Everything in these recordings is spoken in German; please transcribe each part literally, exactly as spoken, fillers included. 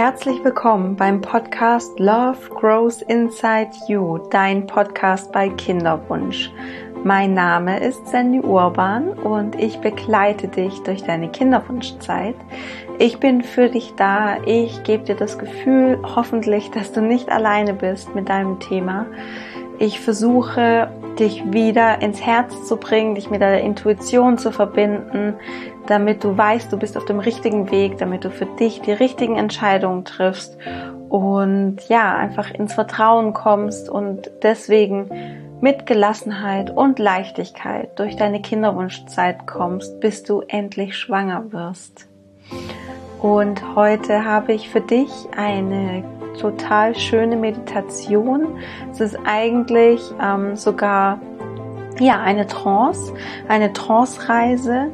Herzlich willkommen beim Podcast Love Grows Inside You, dein Podcast bei Kinderwunsch. Mein Name ist Sandy Urban und ich begleite dich durch deine Kinderwunschzeit. Ich bin für dich da, ich gebe dir das Gefühl, hoffentlich, dass du nicht alleine bist mit deinem Thema. Ich versuche, dich wieder ins Herz zu bringen, dich mit deiner Intuition zu verbinden, damit du weißt, du bist auf dem richtigen Weg, damit du für dich die richtigen Entscheidungen triffst und ja, einfach ins Vertrauen kommst und deswegen mit Gelassenheit und Leichtigkeit durch deine Kinderwunschzeit kommst, bis du endlich schwanger wirst. Und heute habe ich für dich eine total schöne Meditation. Es ist eigentlich ähm, sogar ja eine Trance, eine Trance-Reise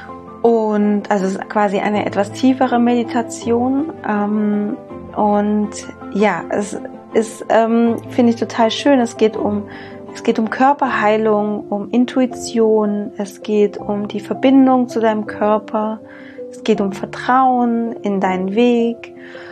und also es ist quasi eine etwas tiefere Meditation ähm, und ja, es ist ähm, finde ich total schön. Es geht um es geht um Körperheilung, um Intuition, es geht um die Verbindung zu deinem Körper, es geht um Vertrauen in deinen Weg.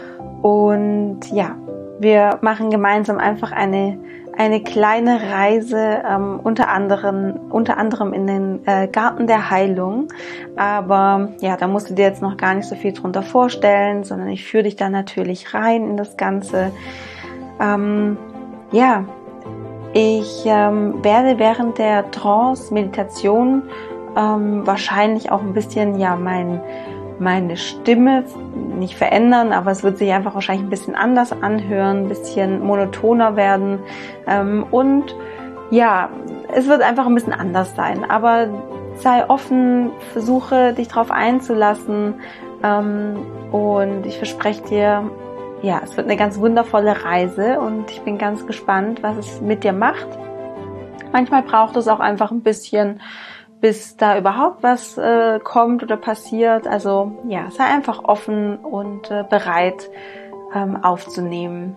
Und ja, wir machen gemeinsam einfach eine eine kleine Reise, ähm, unter anderem unter anderem in den äh, Garten der Heilung. Aber ja, da musst du dir jetzt noch gar nicht so viel drunter vorstellen, sondern ich führe dich da natürlich rein in das Ganze. Ähm, ja, ich ähm, werde während der Trance-Meditation ähm, wahrscheinlich auch ein bisschen ja mein meine Stimme nicht verändern, aber es wird sich einfach wahrscheinlich ein bisschen anders anhören, ein bisschen monotoner werden ähm, und ja, es wird einfach ein bisschen anders sein, aber sei offen, versuche dich darauf einzulassen ähm, und ich verspreche dir, ja, es wird eine ganz wundervolle Reise und ich bin ganz gespannt, was es mit dir macht. Manchmal braucht es auch einfach ein bisschen, bis da überhaupt was äh, kommt oder passiert. Also ja, sei einfach offen und äh, bereit ähm, aufzunehmen.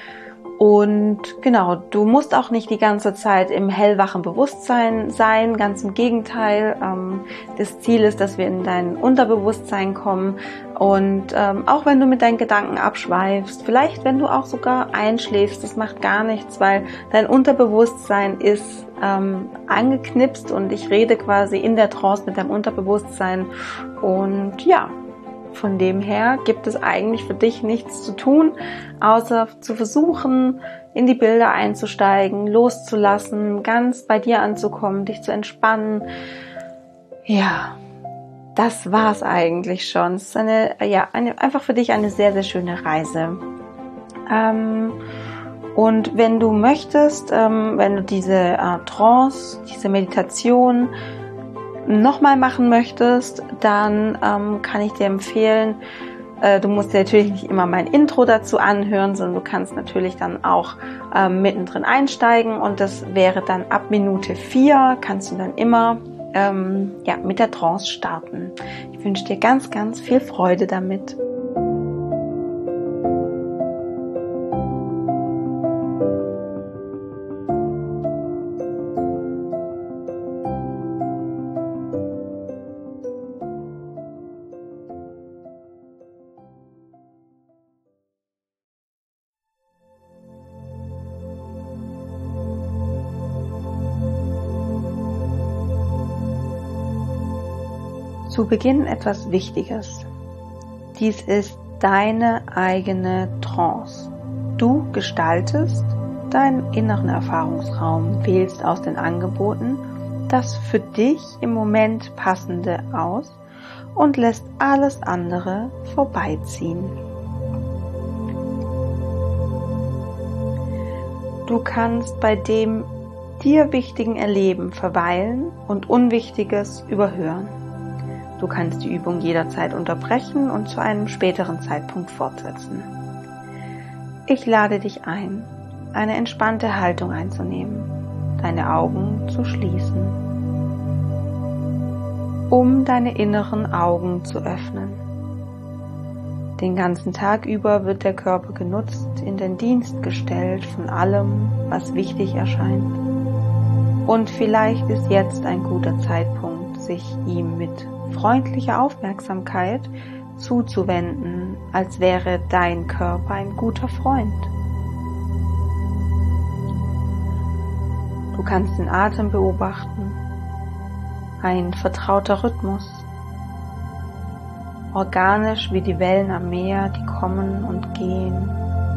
Und genau, du musst auch nicht die ganze Zeit im hellwachen Bewusstsein sein, ganz im Gegenteil. Ähm, das Ziel ist, dass wir in dein Unterbewusstsein kommen und ähm, auch wenn du mit deinen Gedanken abschweifst, vielleicht wenn du auch sogar einschläfst, das macht gar nichts, weil dein Unterbewusstsein ist ähm, angeknipst und ich rede quasi in der Trance mit deinem Unterbewusstsein und ja, von dem her gibt es eigentlich für dich nichts zu tun, außer zu versuchen, in die Bilder einzusteigen, loszulassen, ganz bei dir anzukommen, dich zu entspannen. Ja, das war's eigentlich schon. Es ist eine, ja, eine, einfach für dich eine sehr, sehr schöne Reise. Ähm, und wenn du möchtest, ähm, wenn du diese äh, Trance, diese Meditation nochmal machen möchtest, dann ähm, kann ich dir empfehlen, äh, du musst dir natürlich nicht immer mein Intro dazu anhören, sondern du kannst natürlich dann auch ähm, mittendrin einsteigen und das wäre dann ab Minute vier, kannst du dann immer ähm, ja, mit der Trance starten. Ich wünsche dir ganz, ganz viel Freude damit. Zu Beginn etwas Wichtiges. Dies ist deine eigene Trance. Du gestaltest deinen inneren Erfahrungsraum, wählst aus den Angeboten das für dich im Moment Passende aus und lässt alles andere vorbeiziehen. Du kannst bei dem dir wichtigen Erleben verweilen und Unwichtiges überhören. Du kannst die Übung jederzeit unterbrechen und zu einem späteren Zeitpunkt fortsetzen. Ich lade dich ein, eine entspannte Haltung einzunehmen, deine Augen zu schließen, um deine inneren Augen zu öffnen. Den ganzen Tag über wird der Körper genutzt, in den Dienst gestellt von allem, was wichtig erscheint. Und vielleicht ist jetzt ein guter Zeitpunkt, sich ihm mit freundlicher Aufmerksamkeit zuzuwenden, als wäre dein Körper ein guter Freund. Du kannst den Atem beobachten, ein vertrauter Rhythmus, organisch wie die Wellen am Meer, die kommen und gehen.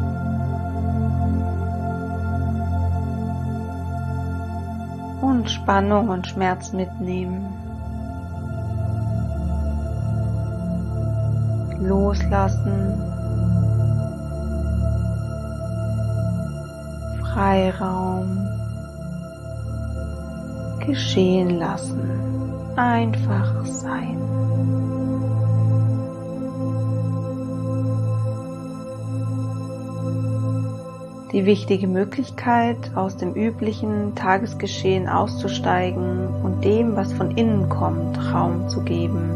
Und Spannung und Schmerz mitnehmen. Loslassen. Freiraum. Geschehen lassen. Einfach sein. Die wichtige Möglichkeit, aus dem üblichen Tagesgeschehen auszusteigen und dem, was von innen kommt, Raum zu geben.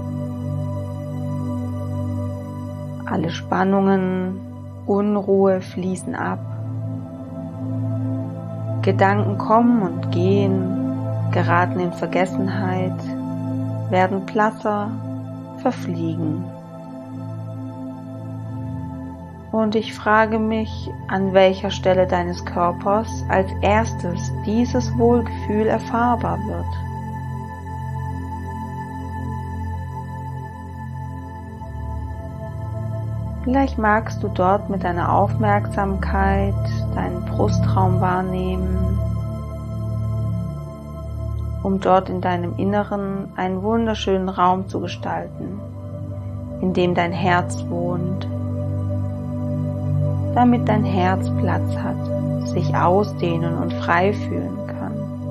Alle Spannungen, Unruhe fließen ab. Gedanken kommen und gehen, geraten in Vergessenheit, werden blasser, verfliegen. Und ich frage mich, an welcher Stelle deines Körpers als erstes dieses Wohlgefühl erfahrbar wird. Vielleicht magst du dort mit deiner Aufmerksamkeit deinen Brustraum wahrnehmen, um dort in deinem Inneren einen wunderschönen Raum zu gestalten, in dem dein Herz wohnt, damit dein Herz Platz hat, sich ausdehnen und frei fühlen kann.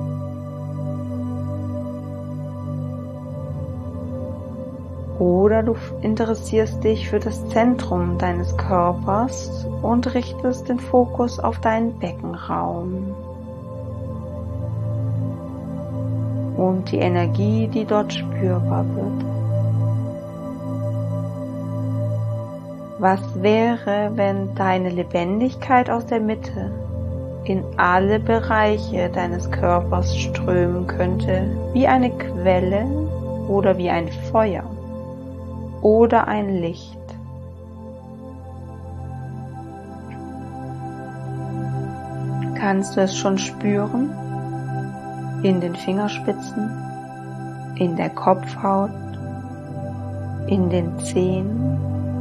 Oder du interessierst dich für das Zentrum deines Körpers und richtest den Fokus auf deinen Beckenraum und die Energie, die dort spürbar wird. Was wäre, wenn deine Lebendigkeit aus der Mitte in alle Bereiche deines Körpers strömen könnte, wie eine Quelle oder wie ein Feuer oder ein Licht? Kannst du es schon spüren? In den Fingerspitzen, in der Kopfhaut, in den Zehen?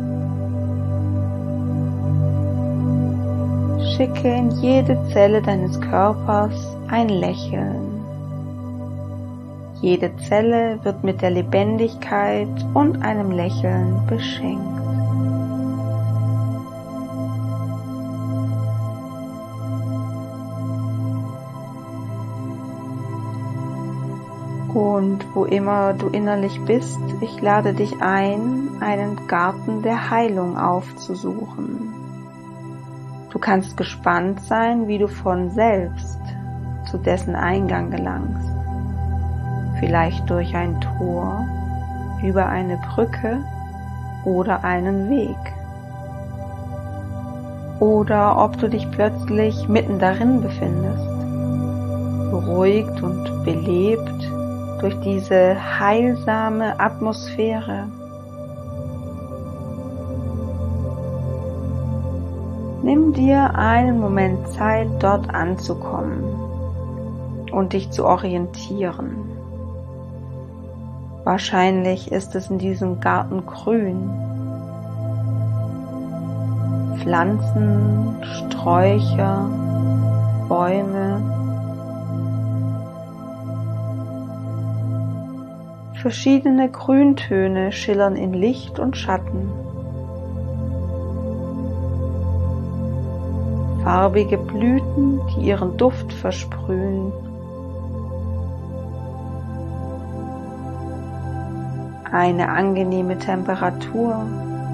Schicke in jede Zelle deines Körpers ein Lächeln. Jede Zelle wird mit der Lebendigkeit und einem Lächeln beschenkt. Und wo immer du innerlich bist, ich lade dich ein, einen Garten der Heilung aufzusuchen. Du kannst gespannt sein, wie du von selbst zu dessen Eingang gelangst. Vielleicht durch ein Tor, über eine Brücke oder einen Weg. Oder ob du dich plötzlich mitten darin befindest, beruhigt und belebt durch diese heilsame Atmosphäre. Nimm dir einen Moment Zeit, dort anzukommen und dich zu orientieren. Wahrscheinlich ist es in diesem Garten grün. Pflanzen, Sträucher, Bäume. Verschiedene Grüntöne schillern in Licht und Schatten. Farbige Blüten, die ihren Duft versprühen. Eine angenehme Temperatur.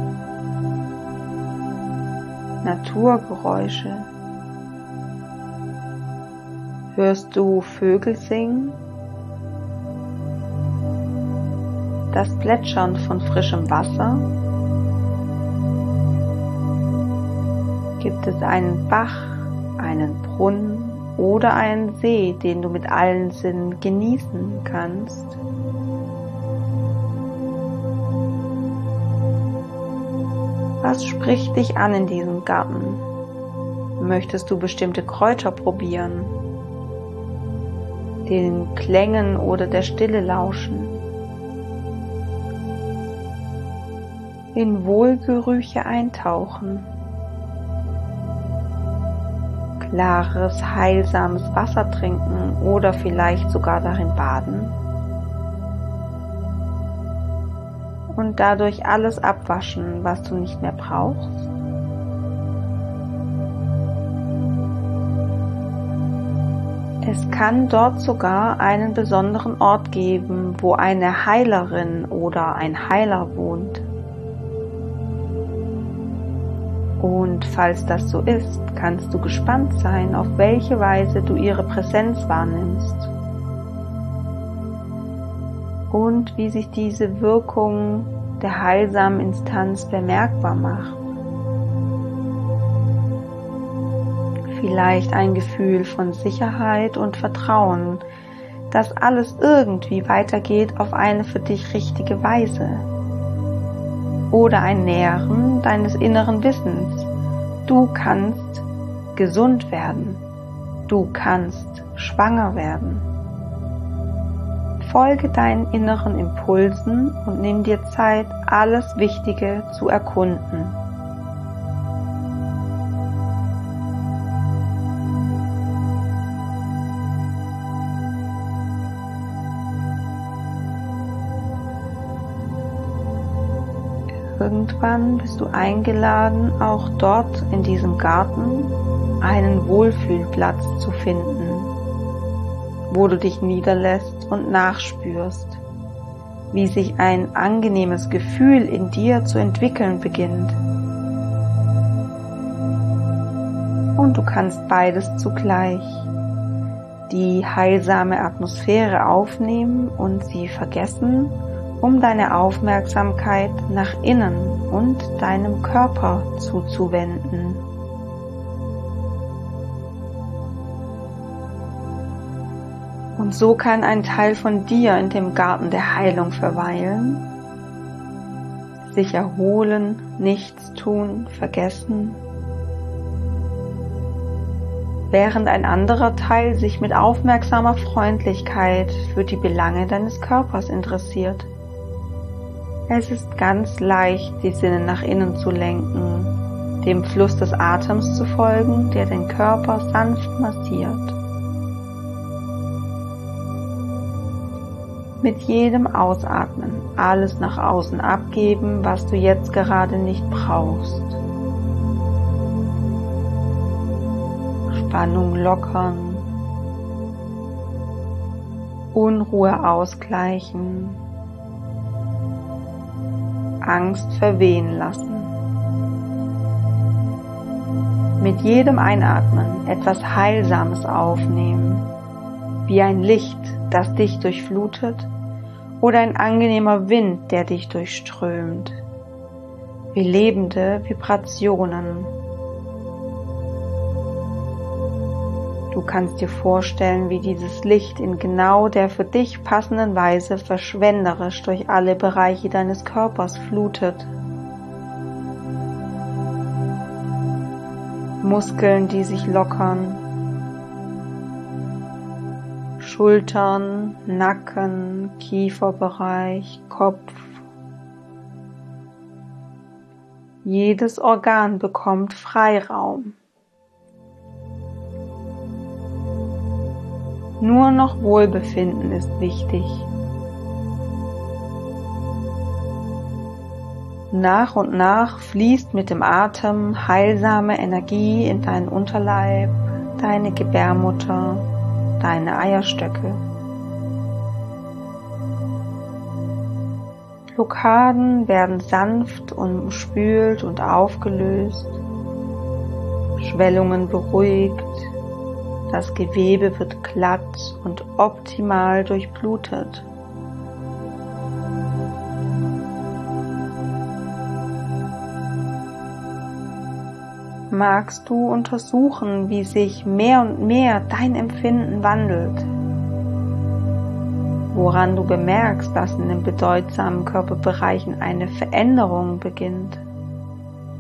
Naturgeräusche. Hörst du Vögel singen? Das Plätschern von frischem Wasser? Gibt es einen Bach, einen Brunnen oder einen See, den du mit allen Sinnen genießen kannst? Was spricht dich an in diesem Garten? Möchtest du bestimmte Kräuter probieren, den Klängen oder der Stille lauschen, in Wohlgerüche eintauchen, klares, heilsames Wasser trinken oder vielleicht sogar darin baden und dadurch alles abwaschen, was du nicht mehr brauchst? Es kann dort sogar einen besonderen Ort geben, wo eine Heilerin oder ein Heiler wohnt. Und falls das so ist, kannst du gespannt sein, auf welche Weise du ihre Präsenz wahrnimmst und wie sich diese Wirkung der heilsamen Instanz bemerkbar macht. Vielleicht ein Gefühl von Sicherheit und Vertrauen, dass alles irgendwie weitergeht auf eine für dich richtige Weise. Oder ein Nähren deines inneren Wissens. Du kannst gesund werden. Du kannst schwanger werden. Folge deinen inneren Impulsen und nimm dir Zeit, alles Wichtige zu erkunden. Irgendwann bist du eingeladen, auch dort in diesem Garten einen Wohlfühlplatz zu finden, wo du dich niederlässt und nachspürst, wie sich ein angenehmes Gefühl in dir zu entwickeln beginnt. Und du kannst beides zugleich, die heilsame Atmosphäre aufnehmen und sie vergessen, um deine Aufmerksamkeit nach innen und deinem Körper zuzuwenden. Und so kann ein Teil von dir in dem Garten der Heilung verweilen, sich erholen, nichts tun, vergessen, während ein anderer Teil sich mit aufmerksamer Freundlichkeit für die Belange deines Körpers interessiert. Es ist ganz leicht, die Sinne nach innen zu lenken, dem Fluss des Atems zu folgen, der den Körper sanft massiert. Mit jedem Ausatmen alles nach außen abgeben, was du jetzt gerade nicht brauchst. Spannung lockern, Unruhe ausgleichen, Angst verwehen lassen. Mit jedem Einatmen etwas Heilsames aufnehmen, wie ein Licht, das dich durchflutet, oder ein angenehmer Wind, der dich durchströmt, wie lebende Vibrationen. Du kannst dir vorstellen, wie dieses Licht in genau der für dich passenden Weise verschwenderisch durch alle Bereiche deines Körpers flutet. Muskeln, die sich lockern, Schultern, Nacken, Kieferbereich, Kopf. Jedes Organ bekommt Freiraum. Nur noch Wohlbefinden ist wichtig. Nach und nach fließt mit dem Atem heilsame Energie in deinen Unterleib, deine Gebärmutter, deine Eierstöcke. Blockaden werden sanft umspült und aufgelöst, Schwellungen beruhigt, das Gewebe wird glatt und optimal durchblutet. Magst du untersuchen, wie sich mehr und mehr dein Empfinden wandelt? Woran du bemerkst, dass in den bedeutsamen Körperbereichen eine Veränderung beginnt?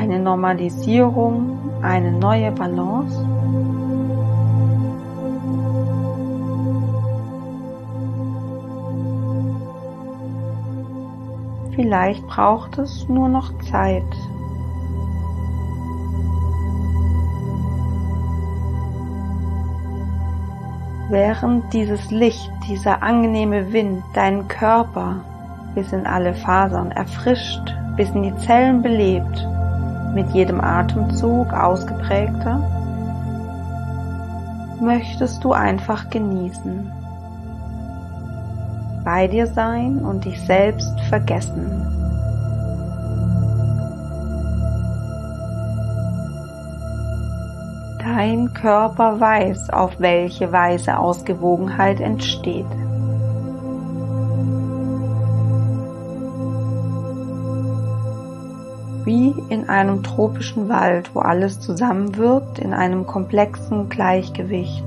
eine Normalisierung, eine neue Balance? Vielleicht braucht es nur noch Zeit. Während dieses Licht, dieser angenehme Wind deinen Körper bis in alle Fasern erfrischt, bis in die Zellen belebt, mit jedem Atemzug ausgeprägter, möchtest du einfach genießen, bei dir sein und dich selbst vergessen. Dein Körper weiß, auf welche Weise Ausgewogenheit entsteht. Wie in einem tropischen Wald, wo alles zusammenwirkt in einem komplexen Gleichgewicht,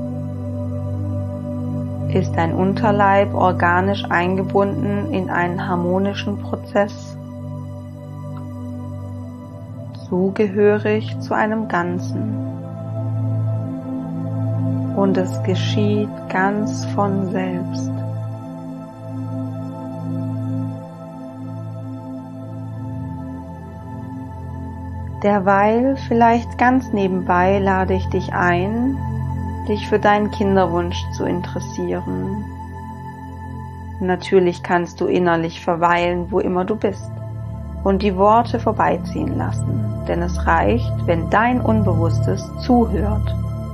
ist dein Unterleib organisch eingebunden in einen harmonischen Prozess, zugehörig zu einem Ganzen. Und es geschieht ganz von selbst. Derweil, vielleicht ganz nebenbei, lade ich dich ein, dich für deinen Kinderwunsch zu interessieren. Natürlich kannst du innerlich verweilen, wo immer du bist, und die Worte vorbeiziehen lassen, denn es reicht, wenn dein Unbewusstes zuhört.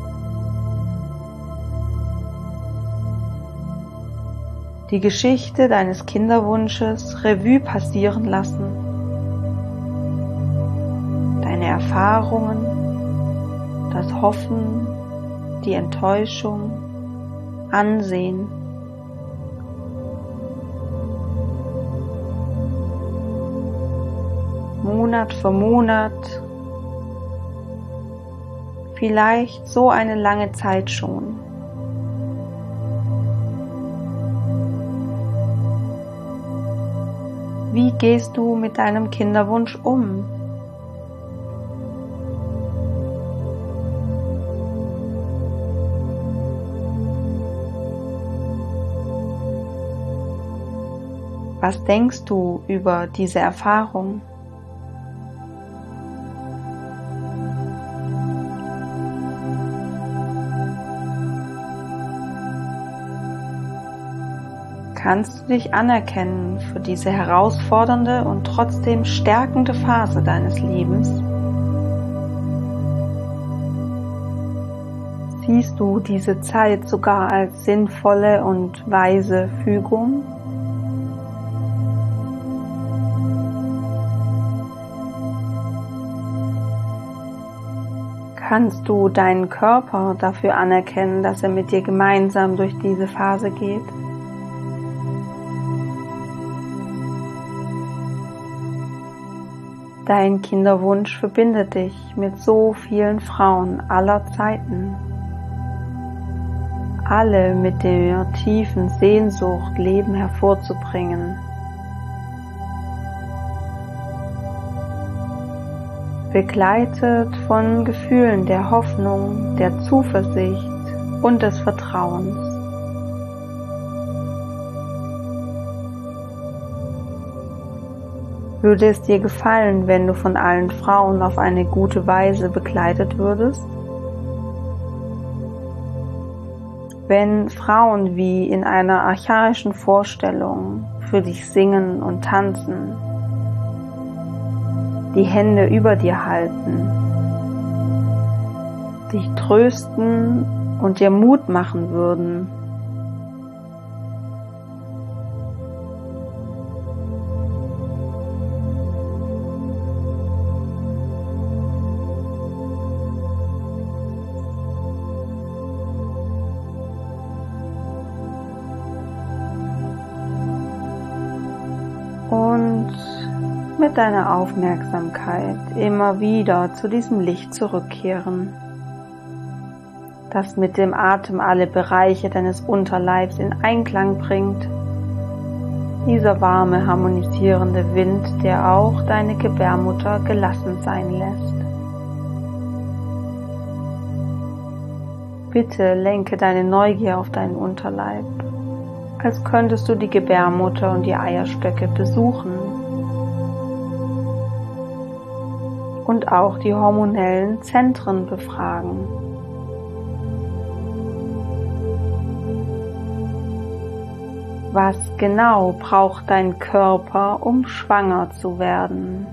Die Geschichte deines Kinderwunsches Revue passieren lassen, deine Erfahrungen, das Hoffen, die Enttäuschung ansehen. Monat für Monat, vielleicht so eine lange Zeit schon. Wie gehst du mit deinem Kinderwunsch um? Was denkst du über diese Erfahrung? Kannst du dich anerkennen für diese herausfordernde und trotzdem stärkende Phase deines Lebens? Siehst du diese Zeit sogar als sinnvolle und weise Fügung? Kannst du deinen Körper dafür anerkennen, dass er mit dir gemeinsam durch diese Phase geht? Dein Kinderwunsch verbindet dich mit so vielen Frauen aller Zeiten. Alle mit der tiefen Sehnsucht, Leben hervorzubringen. Begleitet von Gefühlen der Hoffnung, der Zuversicht und des Vertrauens. Würde es dir gefallen, wenn du von allen Frauen auf eine gute Weise begleitet würdest? Wenn Frauen wie in einer archaischen Vorstellung für dich singen und tanzen, die Hände über dir halten, dich trösten und dir Mut machen würden, und mit deiner Aufmerksamkeit immer wieder zu diesem Licht zurückkehren, das mit dem Atem alle Bereiche deines Unterleibs in Einklang bringt Dieser warme, harmonisierende Wind, der auch deine Gebärmutter gelassen sein lässt. Bitte lenke deine Neugier auf deinen Unterleib, als könntest du die Gebärmutter und die Eierstöcke besuchen und auch die hormonellen Zentren befragen. Was genau braucht dein Körper, um schwanger zu werden?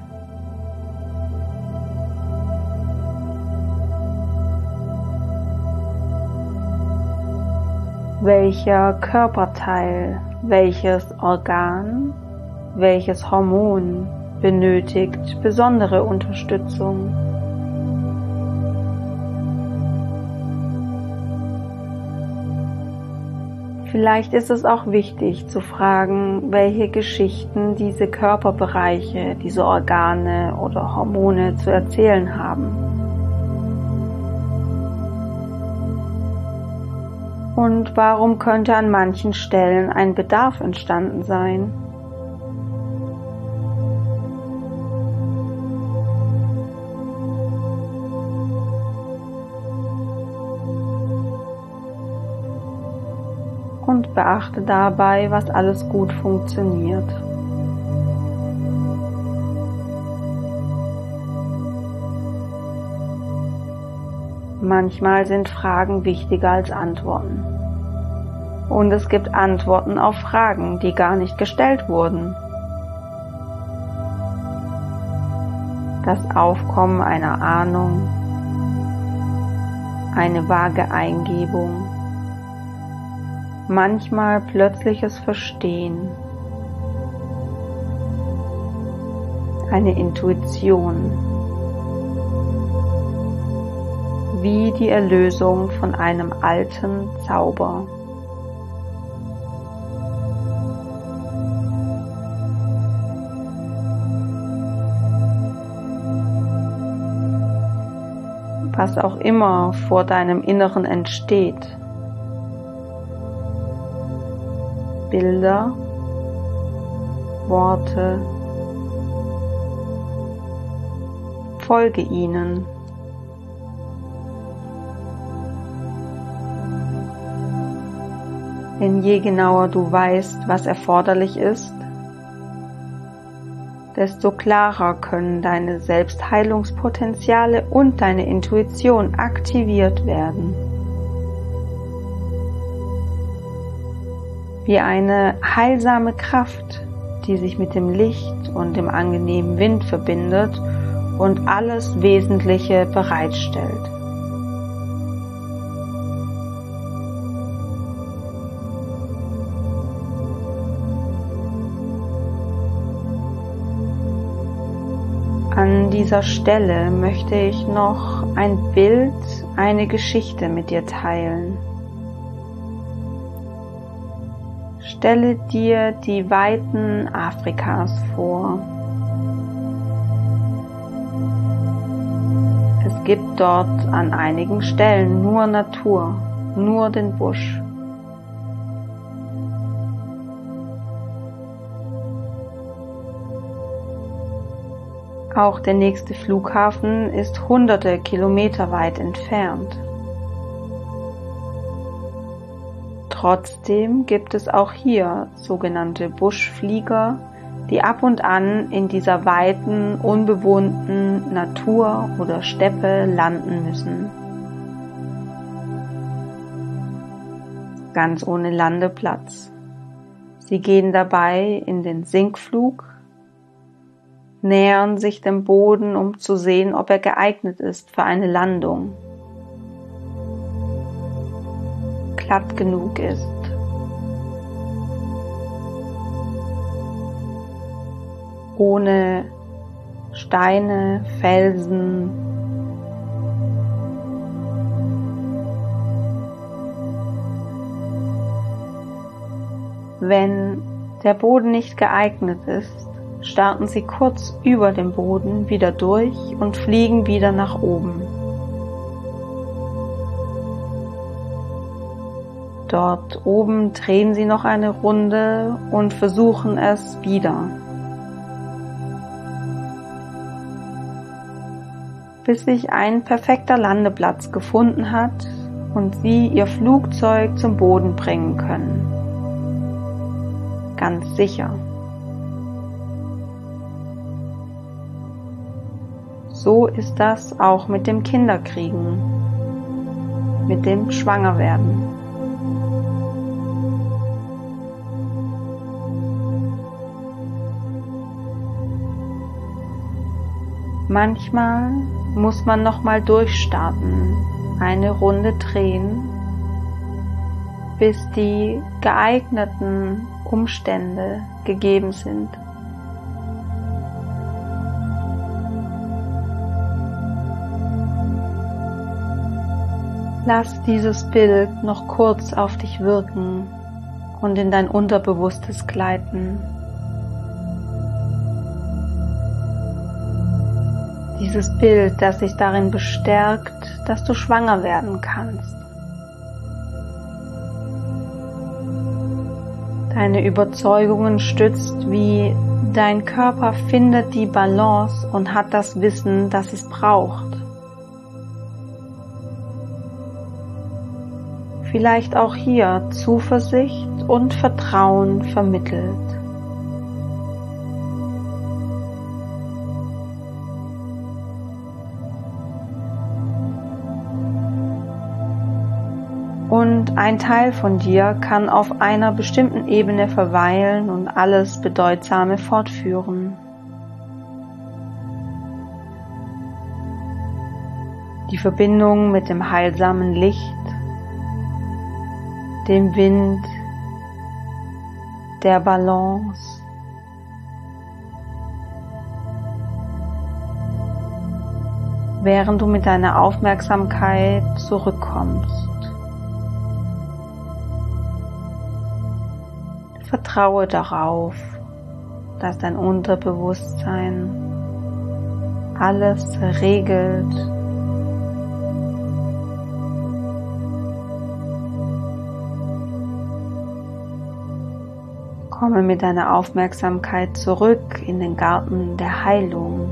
Welcher Körperteil, welches Organ, welches Hormon benötigt besondere Unterstützung? Vielleicht ist es auch wichtig zu fragen, welche Geschichten diese Körperbereiche, diese Organe oder Hormone zu erzählen haben. Und warum könnte an manchen Stellen ein Bedarf entstanden sein? Und beachte dabei, was alles gut funktioniert. Manchmal sind Fragen wichtiger als Antworten. Und es gibt Antworten auf Fragen, die gar nicht gestellt wurden. Das Aufkommen einer Ahnung, eine vage Eingebung, manchmal plötzliches Verstehen, eine Intuition, wie die Erlösung von einem alten Zauber. Was auch immer vor deinem Inneren entsteht, Bilder, Worte, folge ihnen. Denn je genauer du weißt, was erforderlich ist, desto klarer können deine Selbstheilungspotenziale und deine Intuition aktiviert werden. Wie eine heilsame Kraft, die sich mit dem Licht und dem angenehmen Wind verbindet und alles Wesentliche bereitstellt. An dieser Stelle möchte ich noch ein Bild, eine Geschichte mit dir teilen. Stelle dir die Weiten Afrikas vor. Es gibt dort an einigen Stellen nur Natur, nur den Busch. Auch der nächste Flughafen ist hunderte Kilometer weit entfernt. Trotzdem gibt es auch hier sogenannte Buschflieger, die ab und an in dieser weiten, unbewohnten Natur oder Steppe landen müssen. Ganz ohne Landeplatz. Sie gehen dabei in den Sinkflug, nähern sich dem Boden, um zu sehen, ob er geeignet ist für eine Landung, glatt genug ist. Ohne Steine, Felsen, wenn der Boden nicht geeignet ist, starten sie kurz über dem Boden wieder durch und fliegen wieder nach oben. Dort oben drehen sie noch eine Runde und versuchen es wieder. Bis sich ein perfekter Landeplatz gefunden hat und sie ihr Flugzeug zum Boden bringen können. Ganz sicher. So ist das auch mit dem Kinderkriegen, mit dem Schwangerwerden. Manchmal muss man nochmal durchstarten, eine Runde drehen, bis die geeigneten Umstände gegeben sind. Lass dieses Bild noch kurz auf dich wirken und in dein Unterbewusstes gleiten. Dieses Bild, das dich darin bestärkt, dass du schwanger werden kannst. Deine Überzeugungen stützt, wie dein Körper findet die Balance und hat das Wissen, das es braucht. Vielleicht auch hier Zuversicht und Vertrauen vermittelt. Und ein Teil von dir kann auf einer bestimmten Ebene verweilen und alles Bedeutsame fortführen. Die Verbindung mit dem heilsamen Licht, dem Wind, der Balance. Während du mit deiner Aufmerksamkeit zurückkommst. Vertraue darauf, dass dein Unterbewusstsein alles regelt. Komme mit deiner Aufmerksamkeit zurück in den Garten der Heilung.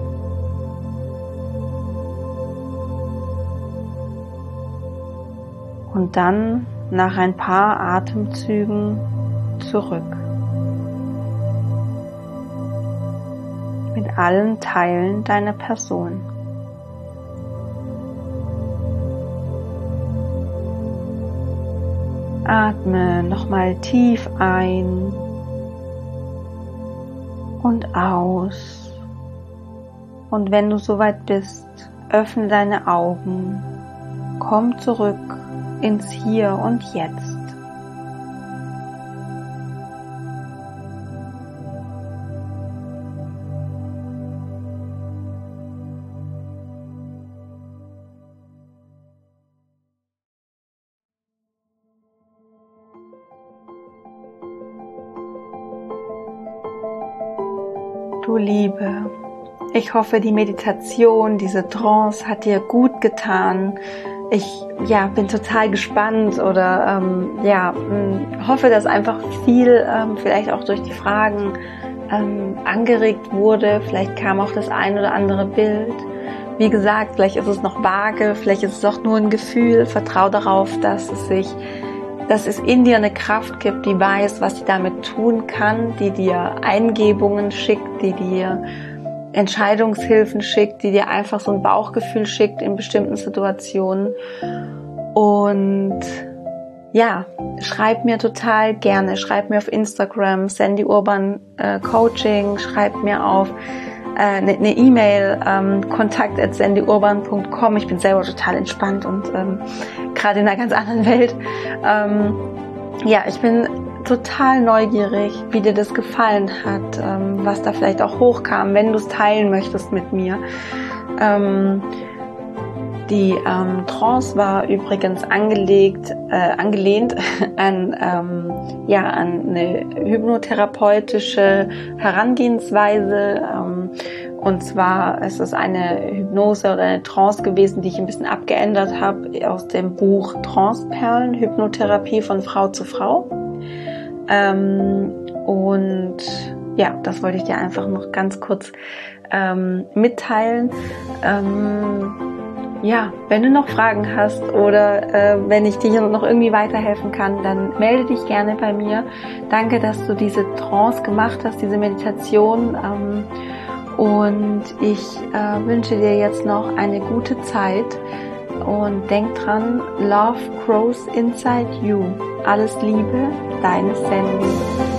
Und dann nach ein paar Atemzügen zurück. Mit allen Teilen deiner Person. Atme nochmal tief ein und aus. Und wenn du soweit bist, öffne deine Augen. Komm zurück ins Hier und Jetzt. Du Liebe, ich hoffe, die Meditation, diese Trance hat dir gut getan. Ich ja, bin total gespannt oder ähm, ja, hoffe, dass einfach viel, ähm, vielleicht auch durch die Fragen ähm, angeregt wurde. Vielleicht kam auch das ein oder andere Bild. Wie gesagt, vielleicht ist es noch vage, vielleicht ist es auch nur ein Gefühl. Vertrau darauf, dass es sich dass es in dir eine Kraft gibt, die weiß, was sie damit tun kann, die dir Eingebungen schickt, die dir Entscheidungshilfen schickt, die dir einfach so ein Bauchgefühl schickt in bestimmten Situationen. Und ja, schreib mir total gerne, schreib mir auf Instagram, Sandy Urban äh, Coaching, schreib mir auf eine äh, E-Mail, ähm, kontakt at sandy urban punkt com. Ich bin selber total entspannt und ähm, gerade in einer ganz anderen Welt. Ähm, ja, ich bin total neugierig, wie dir das gefallen hat, ähm, was da vielleicht auch hochkam, wenn du es teilen möchtest mit mir. Ähm, die ähm, Trance war übrigens angelegt, äh, angelehnt an, ähm, ja, an eine hypnotherapeutische Herangehensweise. Ähm, Und zwar ist es eine Hypnose oder eine Trance gewesen, die ich ein bisschen abgeändert habe aus dem Buch Tranceperlen, Hypnotherapie von Frau zu Frau. Ähm, und ja, das wollte ich dir einfach noch ganz kurz ähm, mitteilen. Ähm, ja, wenn du noch Fragen hast oder äh, wenn ich dir noch irgendwie weiterhelfen kann, dann melde dich gerne bei mir. Danke, dass du diese Trance gemacht hast, diese Meditation. Ähm, und ich äh, wünsche dir jetzt noch eine gute Zeit. Und denk dran, Love grows inside you. Alles Liebe, deine Sandy.